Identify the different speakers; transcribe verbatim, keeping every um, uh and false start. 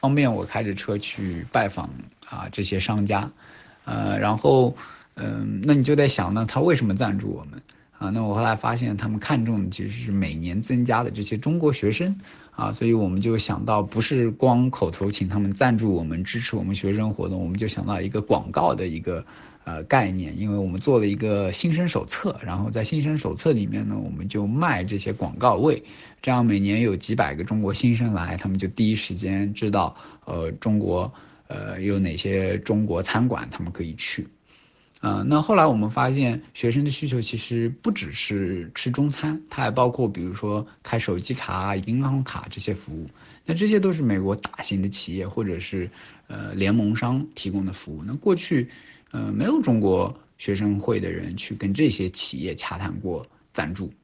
Speaker 1: 方便我开着车去拜访啊这些商家，呃，然后嗯、那你就在想呢，他为什么赞助我们？啊，那我后来发现他们看重的其实是每年增加的这些中国学生啊，所以我们就想到不是光口头请他们赞助我们、支持我们学生活动，我们就想到一个广告的一个呃概念，因为我们做了一个新生手册，然后在新生手册里面呢，我们就卖这些广告位，这样每年有几百个中国新生来，他们就第一时间知道呃中国呃有哪些中国餐馆他们可以去。啊、呃那后来我们发现，学生的需求其实不只是吃中餐，它还包括比如说开手机卡、银行卡这些服务。那这些都是美国大型的企业或者是呃联盟商提供的服务。那过去，呃，没有中国学生会的人去跟这些企业洽谈过赞助。